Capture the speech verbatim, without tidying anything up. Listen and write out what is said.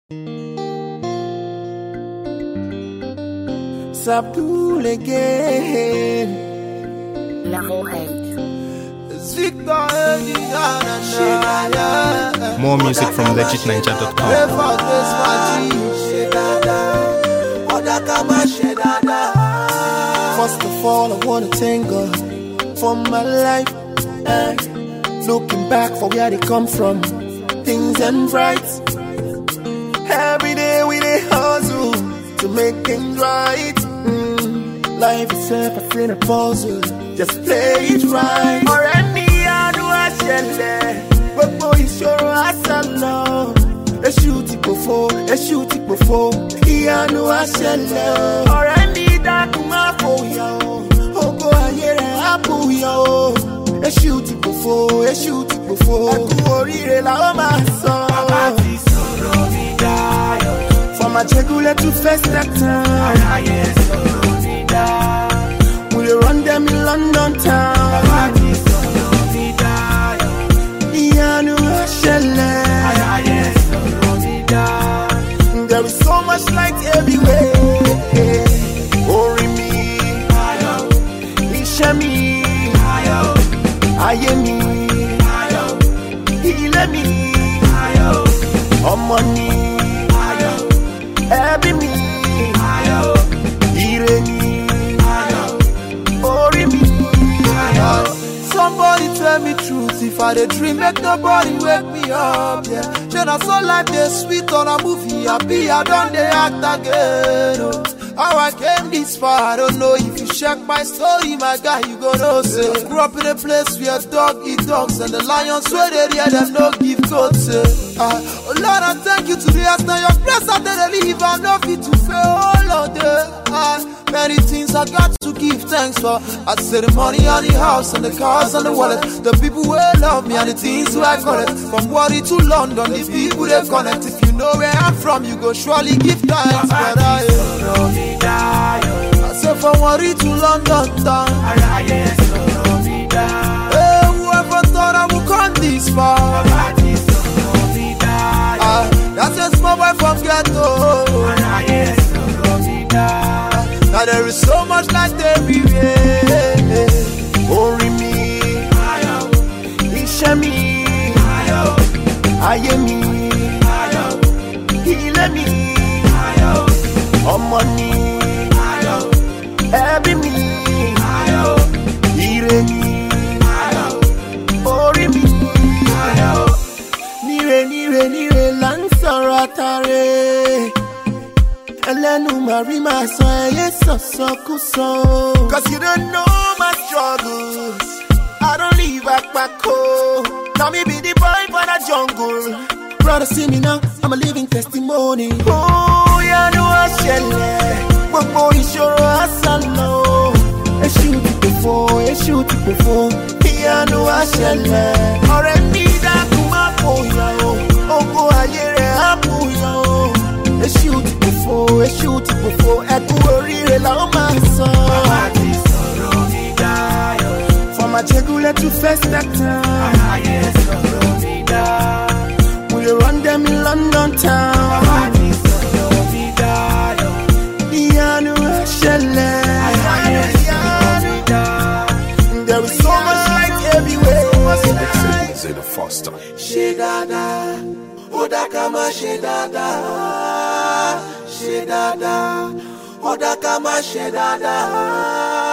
Abdul again. La Rohette. More music from legit ninja dot com. First of all, I wanna thank God for my life. eh. Looking back for where they come from, things ain't right. Every day we dey hustle to make things right. Mm. Life itself has been a puzzle, just play it right. Ọ̀rẹ́ mi àánú àṣẹlẹ̀, gbogbo ìṣòro àṣàlọ́. Èṣù ti pòfo, èṣù ti pòfo, ìyanu àṣẹlẹ̀. Ọ̀rẹ́ mi dákun má fòyà o, ògo ayé rẹ̀ á bùyà o. Èṣù ti pòfo, èṣù ti pòfo, ẹkú oríire la ó máa sọ. Bàbá ti sọ̀rọ̀ mi dáyọ̀. From Ajégúnlẹ̀ to Festac Town. Aráyé sọ̀rọ̀ mi dáyọ̀. We dey run them in London town. Bàbá ti sọ̀rọ̀ mi dáyọ̀. Ìyanu àṣẹlẹ̀. Aráyé sọ̀rọ̀ mi dáyọ̀. There is so much light everywhere. Orí mi. Ayọ̀. Iṣẹ́ mi. Ayọ̀. Ayé mi. Ayọ̀. Ilé mi. Ayọ̀. Ọmọ ni. Ayọ̀. Ẹbí mi. Ayọ̀. Ire ni. Ayọ̀. Orí mi. Ayọ̀. Somebody tell me truth, if I dey dream, make nobody wake me up, yeah. Shey na so life dey sweet on a movie, happy I don dey act again, oh. How I came this far, I don't know. If you check my story, my guy, you go know, say I grew up in a place where dog eat dogs, and the lions where they hear them no give goats, say ah, oh Lord, I thank you today, as now your place I dey live, I'm not fit to fail, oh Lord, eh. ah, Many things I got to give thanks for. I say the money and the house and the cars and the wallet, the people who love me and the things who I call it. From Warri to London, the people they connect. If you know where I'm from, you go surely give thanks. But I, I say from Warri to London town. Hey, whoever thought I would come this far? Ah, that's a small boy from ghetto. Now there is so much light everywhere. Orí mi, iṣẹ́ mi, ayé mi, ilé mi, ọmọ ni, ẹbí mi, ire ni, orí mi. Níre níre níre là ń sọ̀rọ̀ àtàrẹ. Ẹlẹ́nu màrí máa sọ ẹyẹ sọ̀sọ̀kúsọ. Cause you don't know my struggles. I don't live àpàkò. Now me be the boy for the jungle. Brother see me now, I'm a living testimony. Oh, ìyanu àṣẹlẹ̀, gbogbo ìṣòro àṣàlọ́. Èṣù ti pòfo, èṣù ti pòfo, ìyanu àṣẹlẹ̀. Ọ̀rẹ́ mi dákun má fòyà o, ògo ayé rẹ̀ á bùyà o. Èṣù ti pòfo, èṣù ti pòfo, ẹkú oríire la ó máa sọ. Bàbá ti sọ̀rọ̀ mi dáyọ̀. From Ajégúnlẹ̀ to Festac Town. Aráyé sọ̀rọ̀ mi dáyọ̀. We dey run them in London town. Bàbá ti sọ̀rọ̀ mi dáyọ̀. Ìyanu àṣẹlẹ̀. Aráyé sọ̀rọ̀ mi dáyọ̀. There is so much light everywhere. Say the first time. Ṣe dáadáa, ó dá ká máa ṣe dáadáa. Ṣe dáadáa, ó dá ká máa ṣe dáadáa.